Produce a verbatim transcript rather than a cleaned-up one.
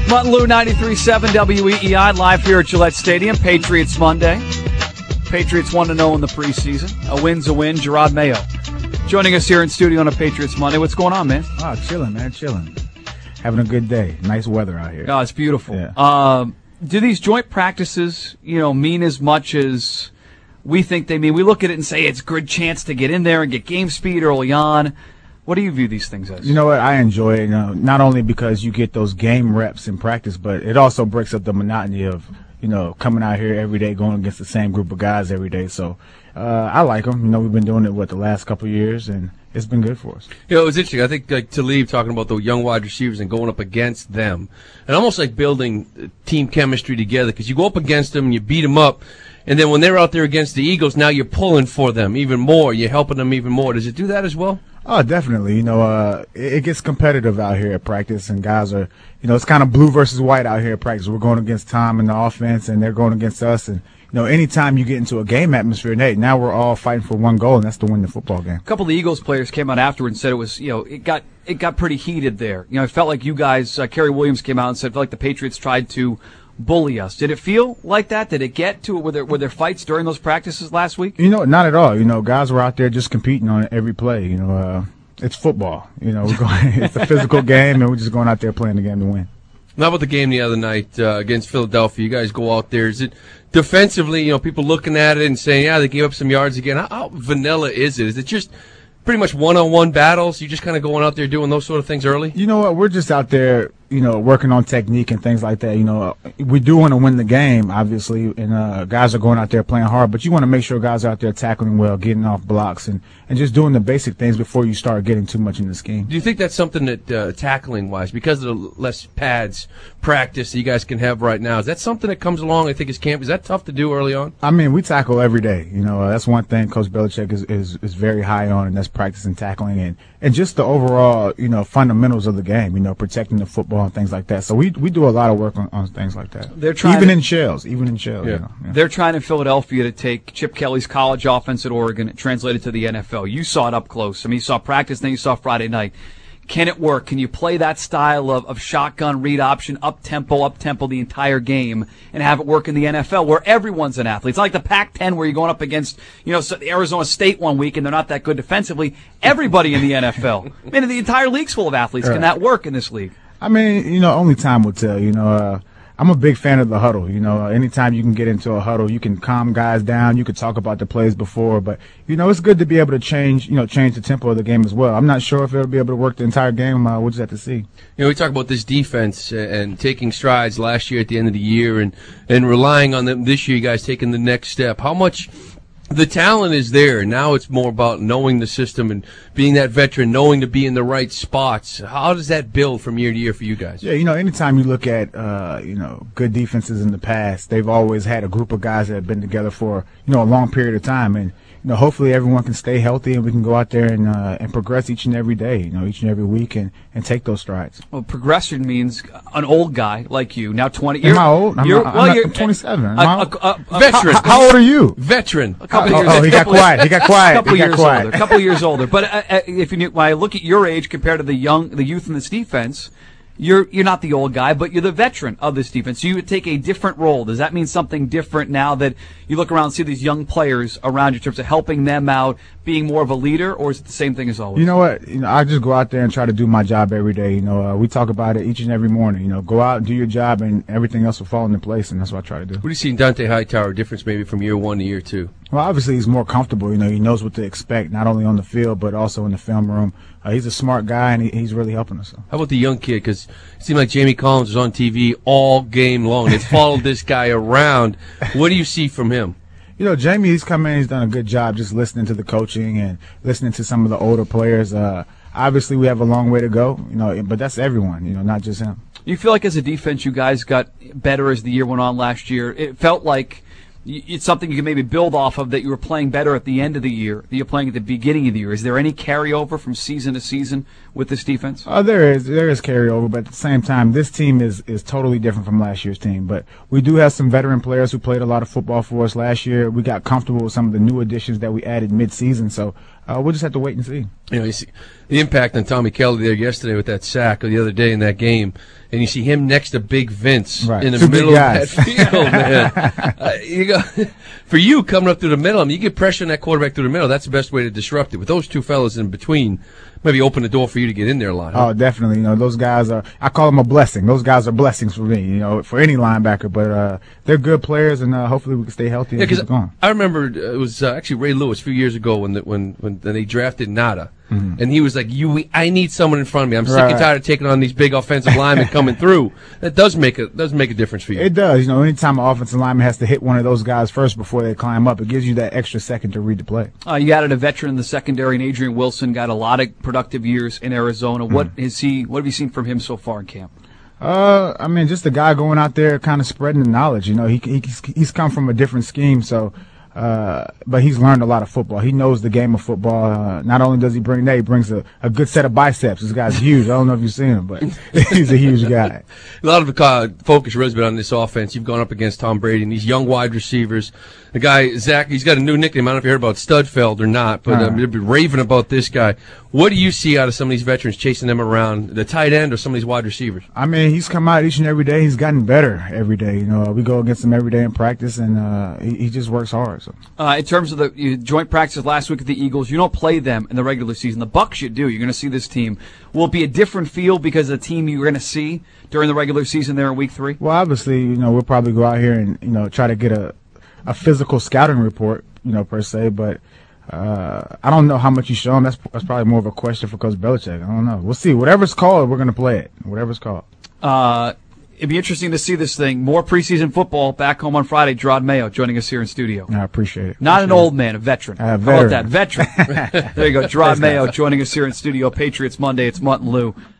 Mutton ninety-three point seven W E E I live here at Gillette Stadium. Patriots Monday. Patriots one to oh in the preseason. A win's a win. Gerard Mayo joining us here in studio on a Patriots Monday. What's going on, man? Oh, chilling, man, chilling. Having a good day. Nice weather out here. Oh, it's beautiful. Yeah. Um, do these joint practices, you know, mean as much as we think they mean? We look at it and say it's a good chance to get in there and get game speed early on. What do you view these things as? You know what? I enjoy it, you know, not only because you get those game reps in practice, but it also breaks up the monotony of, you know, coming out here every day, going against the same group of guys every day. So uh, I like them. You know, we've been doing it, what, the last couple of years, and it's been good for us. You know, it was interesting. I think, like, Talib talking about the young wide receivers and going up against them, and almost like building team chemistry together, because you go up against them and you beat them up, and then when they're out there against the Eagles, now you're pulling for them even more. You're helping them even more. Does it do that as well? Oh, definitely. You know, uh, it, it gets competitive out here at practice, and guys are, you know, it's kind of blue versus white out here at practice. We're going against Tom and the offense, and they're going against us. And, you know, anytime you get into a game atmosphere, and hey, now we're all fighting for one goal, and that's to win the football game. A couple of the Eagles players came out afterward and said it was, you know, it got it got pretty heated there. You know, it felt like you guys, uh, Kerry Williams came out and said, it felt like the Patriots tried to bully us. Did it feel like that? Did it get to it? Were there, were there fights during those practices last week? You know, not at all. You know, guys were out there just competing on every play. You know, uh, it's football. You know, we're going, it's a physical game, and we're just going out there playing the game to win. How about the game the other night uh, against Philadelphia? You guys go out there. Is it defensively, you know, people looking at it and saying, yeah, they gave up some yards again. How, how vanilla is it? Is it just pretty much one-on-one battles? You just kind of going out there doing those sort of things early? You know what? We're just out there, you know, working on technique and things like that. You know, we do want to win the game, obviously, and uh, guys are going out there playing hard, but you want to make sure guys are out there tackling well, getting off blocks, and, and just doing the basic things before you start getting too much in the scheme. Do you think that's something that, uh, tackling-wise, because of the less pads practice that you guys can have right now, is that something that comes along, I think, as camp? Is that tough to do early on? I mean, we tackle every day. You know, uh, that's one thing Coach Belichick is, is, is very high on, and that's practicing tackling and, and just the overall, you know, fundamentals of the game, you know, protecting the football and things like that. So we we do a lot of work on, on things like that. They're trying even to, in shells, even in shells. Yeah. You know, yeah. They're trying in Philadelphia to take Chip Kelly's college offense at Oregon and translate it to the N F L. You saw it up close. I mean, you saw practice, then you saw Friday night. Can it work? Can you play that style of, of shotgun read option, up-tempo, up-tempo the entire game and have it work in the N F L where everyone's an athlete? It's not like the Pac ten where you're going up against, you know, Arizona State one week and they're not that good defensively. Everybody in the N F L. I mean, the entire league's full of athletes. Can that work in this league? I mean, you know, only time will tell. You know, uh, I'm a big fan of the huddle. You know, uh, anytime you can get into a huddle, you can calm guys down. You could talk about the plays before, but you know, it's good to be able to change, you know, change the tempo of the game as well. I'm not sure if it'll be able to work the entire game. Uh, we'll just have to see. You know, we talk about this defense and taking strides last year at the end of the year, and and relying on them this year. You guys taking the next step. How much? The talent is there. Now it's more about knowing the system and being that veteran, knowing to be in the right spots. How does that build from year to year for you guys? Yeah, you know, anytime you look at, uh, you know, good defenses in the past, they've always had a group of guys that have been together for, you know, a long period of time. And, you know, hopefully everyone can stay healthy and we can go out there and uh, and progress each and every day, you know, each and every week and, and take those strides. Well, progression means an old guy like you, now twenty. Am I old? I'm, you're, not, well, I'm, not, you're, I'm twenty-seven. A, a, a, a, Veteran. How, how old are you? Veteran. A couple oh, years, oh, he got quiet. He got quiet. A couple he got years quiet. older. A couple years older. But uh, uh, if you when I look at your age compared to the young, the youth in this defense, you're you're not the old guy, but you're the veteran of this defense. So you would take a different role. Does that mean something different now that you look around and see these young players around you in terms of helping them out, being more of a leader, or is it the same thing as always? You know what? You know, I just go out there and try to do my job every day. You know, uh, we talk about it each and every morning. You know, go out and do your job, and everything else will fall into place, and that's what I try to do. What do you see in Dante Hightower difference maybe from year one to year two? Well, obviously he's more comfortable. You know, he knows what to expect, not only on the field but also in the film room. Uh, he's a smart guy, and he, he's really helping us. So. How about the young kid? Because it seemed like Jamie Collins was on T V all game long. They followed this guy around. What do you see from him? You know, Jamie, he's come in, he's done a good job just listening to the coaching and listening to some of the older players. Uh, obviously, we have a long way to go, you know, but that's everyone, you know, not just him. You feel like as a defense you guys got better as the year went on last year. It felt like it's something you can maybe build off of, that you were playing better at the end of the year than you're playing at the beginning of the year. Is there any carryover from season to season with this defense? Uh, there is. There is carryover, but at the same time, this team is, is totally different from last year's team. But we do have some veteran players who played a lot of football for us last year. We got comfortable with some of the new additions that we added mid-season, so uh, we'll just have to wait and see. You know, you see, the impact on Tommy Kelly there yesterday with that sack, or the other day in that game, and you see him next to Big Vince right. in the Two middle of that field, man. uh, you go, for you coming up through the middle, I mean, you get pressure on that quarterback through the middle. That's the best way to disrupt it. With those two fellas in between, maybe open the door for you to get in there a lot. Huh? Oh, definitely. You know, those guys are, I call them a blessing. Those guys are blessings for me, you know, for any linebacker. But uh, they're good players, and uh, hopefully we can stay healthy and yeah, keep it going. I remember uh, it was uh, actually Ray Lewis a few years ago when the, when, when they drafted Nada. Mm-hmm. And he was like, "You, I need someone in front of me. I'm sick right. and tired of taking on these big offensive linemen coming through." That does make a does make a difference for you. It does. You know, anytime an offensive lineman has to hit one of those guys first before they climb up, it gives you that extra second to read the play. Uh, you added a veteran in the secondary, and Adrian Wilson got a lot of productive years in Arizona. Mm-hmm. What is he? What have you seen from him so far in camp? Uh, I mean, just a guy going out there, kind of spreading the knowledge. You know, he, he he's come from a different scheme, so. Uh, but he's learned a lot of football. He knows the game of football. Uh, not only does he bring that, he brings a, a good set of biceps. This guy's huge. I don't know if you've seen him, but he's a huge guy. A lot of the uh, focus really has been on this offense. You've gone up against Tom Brady and these young wide receivers. The guy, Zach, he's got a new nickname. I don't know if you heard about Studfeld or not, but uh, they've been raving about this guy. What do you see out of some of these veterans chasing them around, the tight end or some of these wide receivers? I mean, he's come out each and every day. He's gotten better every day. You know, we go against him every day in practice, and uh, he, he just works hard. So, uh, in terms of the you, joint practice last week with the Eagles, you don't play them in the regular season. The Bucs you do. You're going to see this team. Will it be a different feel because of the team you're going to see during the regular season there in week three? Well, obviously, you know, we'll probably go out here and you know try to get a a physical scouting report, you know, per se, but. Uh, I don't know how much you show him. That's, that's probably more of a question for Coach Belichick. I don't know. We'll see. Whatever's called, we're going to play it. Whatever's called. Uh, it'd be interesting to see this thing. More preseason football back home on Friday. Gerard Mayo joining us here in studio. I appreciate it. Not appreciate an old man, a veteran. Uh, How about that? Veteran. There you go. Gerard Mayo joining us here in studio. Patriots Monday. It's Mutt and Lou.